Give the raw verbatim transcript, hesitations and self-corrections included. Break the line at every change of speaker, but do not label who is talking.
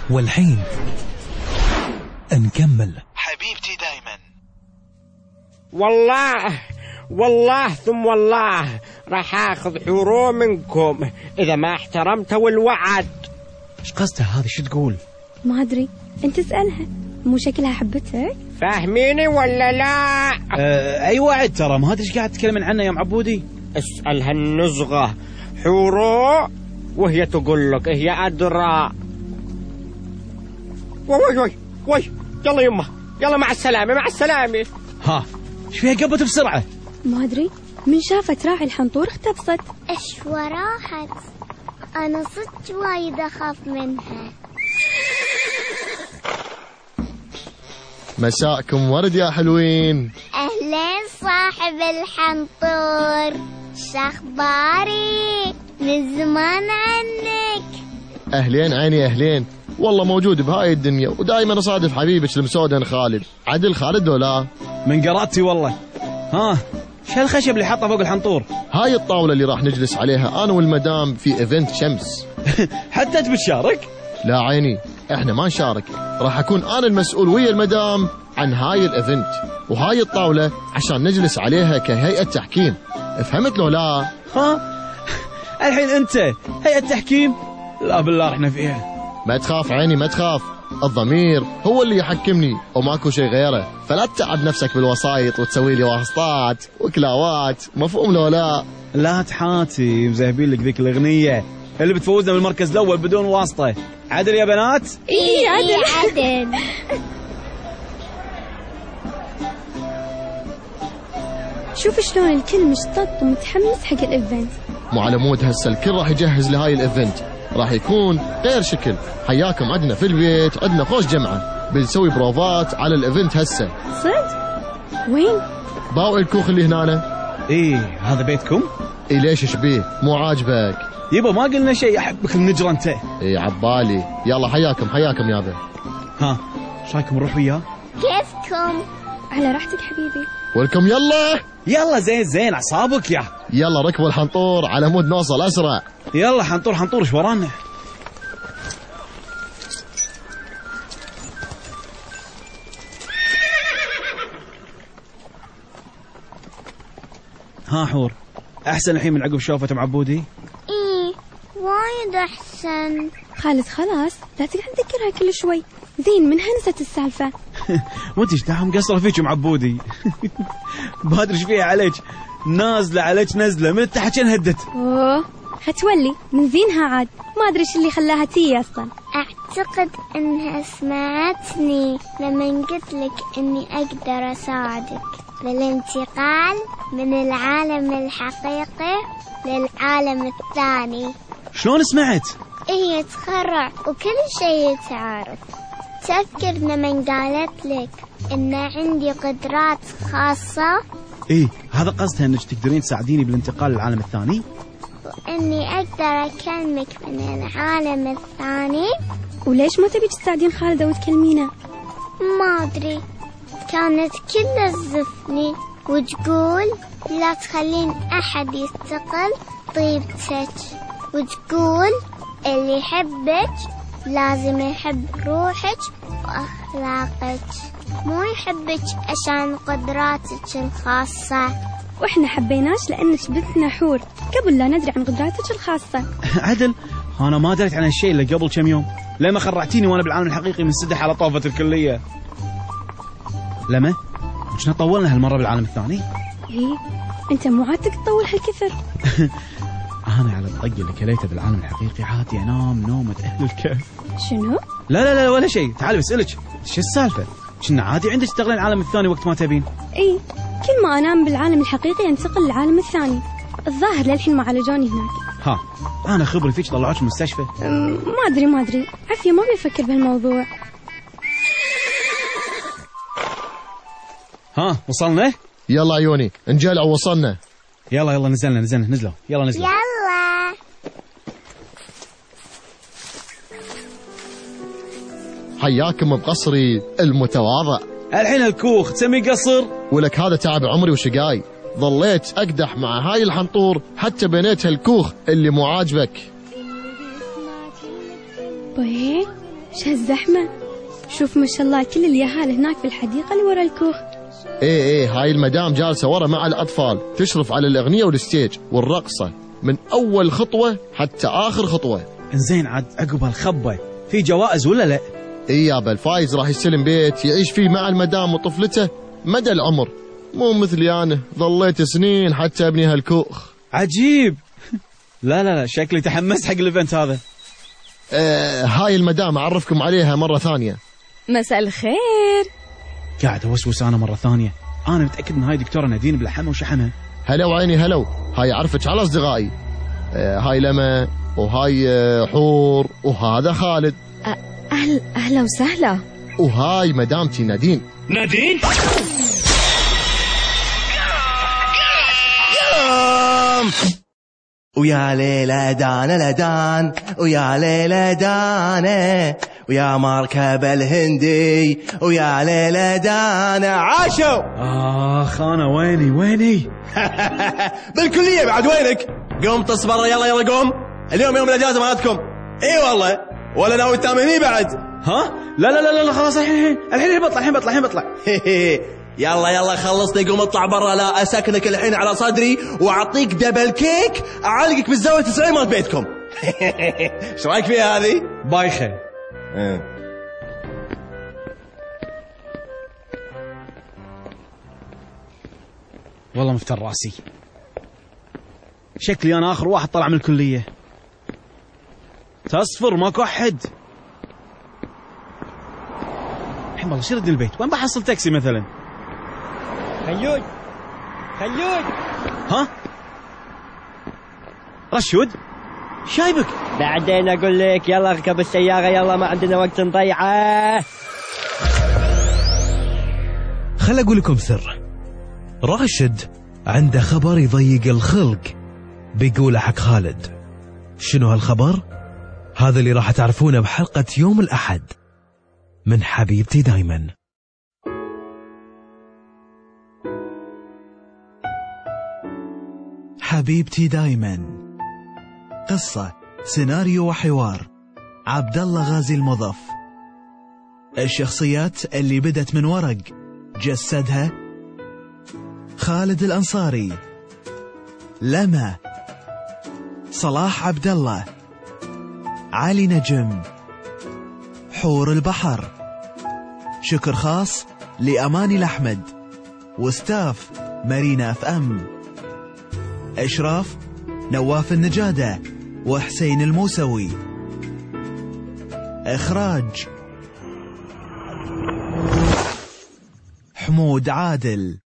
والحين نكمل.
حبيبتي دايما.
والله والله ثم والله راح اخذ حورو منكم اذا ما احترمتوا الوعد.
ايش قصدها هذه؟ شو تقول؟
ما ادري، انت اسألها، مو شكلها حبتك؟
فاهميني ولا لا؟
أه اي وعد ترى، ما ادري ايش قاعد تتكلمين عنه يا ام عبودي.
اسألها النزغة حورو وهي تقول لك، هي ادرى. وي وي وي يلا يمه، يلا مع السلامة مع السلامة.
ها ايش فيها قبت بسرعة؟
ما ادري، من شافت راعي الحنطور اختبصت.
ايش وراحت؟ انا صدق وايد اخاف منها.
مساءكم ورد يا حلوين.
اهلين صاحب الحنطور، شخباري؟ من زمان عنك.
اهلين عيني اهلين، والله موجود بهاي الدنيا ودائما اصادف حبيبك المسودن خالد. عدل خالد ولا؟
من قراتي والله. ها شو هالخشب اللي حاطه فوق الحنطور؟
هاي الطاولة اللي راح نجلس عليها انا والمدام في ايفنت شمس.
حتى انت بتشارك؟
لا عيني، احنا ما نشارك، راح اكون انا المسؤول ويا المدام عن هاي الايفنت، وهاي الطاولة عشان نجلس عليها كهيئة تحكيم. فهمت لو لا؟
ها الحين انت هيئة تحكيم؟ لا بالله احنا فيها.
ما تخاف عيني ما تخاف، الضمير هو اللي يحكمني وماكو شيء غيره، فلا تتعب نفسك بالوسايط وتسوي لي واسطات وكلاوات. مفهوم لو لا؟
لا تحاتي، مذهبين لك ذيك الاغنية اللي بتفوزنا بالمركز الاول بدون واسطة. عدل يا بنات؟
اي عدل عدل.
شوف شلون الكل مشتط ومتحمس حق الايفنت.
مو على مود هسه الكل راح يجهز لهاي الايفنت، راح يكون غير شكل. حياكم عندنا في البيت، عندنا خوش جمعة بنسوي بروفات على الايفنت هسه.
صدق؟ وين؟
باوي الكوخ اللي هنا.
ايه هذا بيتكم؟
ايه ليش شبيه؟ مو عاجبك؟
يبا ما قلنا شيء، احبك النجرة انت.
ايه عبالي. يلا حياكم حياكم يابا.
ها ايش رايكم نروح وياه؟
كيفكم؟
على راحتك حبيبي.
ولكم يلا
يلا زين زين اعصابك يا.
يلا ركبوا الحنطور على مود نوصل اسرع.
يلا حنطور حنطور ايش ورانا؟ ها حور، احسن الحين من عقب شوفة ام عبودي؟
ايه وايد احسن.
خالد خلاص لا تقعد تذكرها كل شوي، زين منها نسيت السالفة.
وانت ايش دعم مقصرة فيك ام عبودي؟ ما ادري ايش فيها عليك، نازلة عليك نزلة من تحت شن هدت.
اوه هتولي من زينها عاد، ما ادري ايش اللي خلاها تي اصلا.
اعتقد انها سمعتني لما قلت لك اني اقدر اساعدك بالانتقال من العالم الحقيقي للعالم الثاني.
شلون سمعت؟
هي تخرع وكل شيء تعرف. تذكر لما قالت لك ان عندي قدرات خاصة؟
ايه هذا قصدها انك تقدرين تساعديني بالانتقال للعالم الثاني،
واني اقدر اكلمك من العالم الثاني.
وليش ما تبي تساعدين خالد او تكلمينه؟
ما ادري، كانت كلها تزفني وتقول لا تخلين احد يستقل طيبتك، وتقول اللي يحبك لازم يحب روحك واخلاقك، مو يحبك عشان قدراتك الخاصة.
واحنا حبيناش لانك بنتنا حور قبل لا ندري عن قدراتك الخاصة.
عدل انا ما دريت عن هالشيء الا قبل كم يوم، لما خرعتيني وانا بالعالم الحقيقي منسدح على طوفة الكلية. لما كنا طولنا هالمرة بالعالم الثاني.
ايه انت مو عادتك تطول هالكثر.
انا على الطق اللي كليته بالعالم الحقيقي عادي انام نومة اهل الكهف.
شنو؟
لا لا لا ولا شيء، تعالي بسألك شو السالفة؟ كنا عادي عندك تشتغلين العالم الثاني وقت ما تبين.
ايه كل ما انام بالعالم الحقيقي انتقل للعالم الثاني. الظاهر للحين ما عالجوني هناك.
ها انا خبري فيك طلعوك المستشفى؟
ما ادري ما ادري عافية ما بيفكر بهالموضوع.
ها وصلنا؟
يلا عيوني انجلع وصلنا.
يلا يلا نزلنا نزلنا نزلوا يلا نزلوا
يلا
حياكم بقصري المتواضع.
الحين الكوخ تسمي قصر؟
ولك هذا تعب عمري وشقاي، ظليت أقدح مع هاي الحنطور حتى بنيت هالكوخ اللي مو عاجبك.
بيه شهالزحمة. شوف ما شاء الله كل اليهال هناك في الحديقة اللي ورا الكوخ.
ايه ايه هاي المدام جالسة ورا مع الأطفال تشرف على الأغنية والستيج والرقصة من أول خطوة حتى آخر خطوة.
انزين عاد عقب هالخبة في جوائز ولا لا؟
ايه يابا الفايز راح يستلم بيت يعيش فيه مع المدام وطفلته مدى العمر، مو مثلي أنا ظليت سنين حتى أبني هالكوخ.
عجيب. لا لا لا شكلي تحمست حق الايفنت هذا.
آه هاي المدام أعرفكم عليها مرة ثانية.
مساء الخير.
قاعد اوسوس انا مرة ثانية، انا متأكد ان هاي دكتورة نادين بلحمة وشحمة.
هلا وعيني هلو، هاي عرفتش على أصدقائي. آه هاي لما وهاي آه حور وهذا خالد.
أهل أهلا وسهلا.
وهاي مدامتي نادين.
نادين؟
ويا ليلة دانا لدان ويا ليلة دانا ويا مركب الهندي ويا ليلة دانا عاشوا.
اخ انا ويني ويني؟
بالكلية بعد وينك؟ قوم طص برا يلا يلا قوم، اليوم يوم الاجازة مالتكم. اي والله ولا ناوي تامني بعد؟
ها؟ لا لا لا لا خلاص الحين الحين الحين بطلع الحين بطلع الحين بطلع.
يلا يلا خلصني قوم اطلع برا، لا اسكنك الحين على صدري واعطيك دبل كيك اعلقك بالزاوية التسعين مال بيتكم. ايش رايك فيها هذه؟
بايخة. والله مفتر راسي، شكلي انا اخر واحد طلع من الكلية. تصفر ماكو احد. الحين والله شرد البيت، وين بحصل تاكسي مثلا؟
خلود خلود.
ها؟ رشود شايبك؟
بعدين اقول لك يلا اركب السيارة يلا ما عندنا وقت نضيعه.
خل اقول لكم سر، راشد عنده خبر يضيق الخلق بيقوله حق خالد. شنو هالخبر؟ هذا اللي راح تعرفونه بحلقة يوم الأحد من حبيبتي دايما.
حبيبتي دايما، قصة سيناريو وحوار عبد الله غازي المضف. الشخصيات اللي بدت من ورق جسدها خالد الأنصاري، لما، صلاح عبد الله، علي نجم، حور البحر. شكر خاص لأماني الأحمد وستاف مارينا اف ام. إشراف نواف النجادة وحسين الموسوي. إخراج حمود عادل.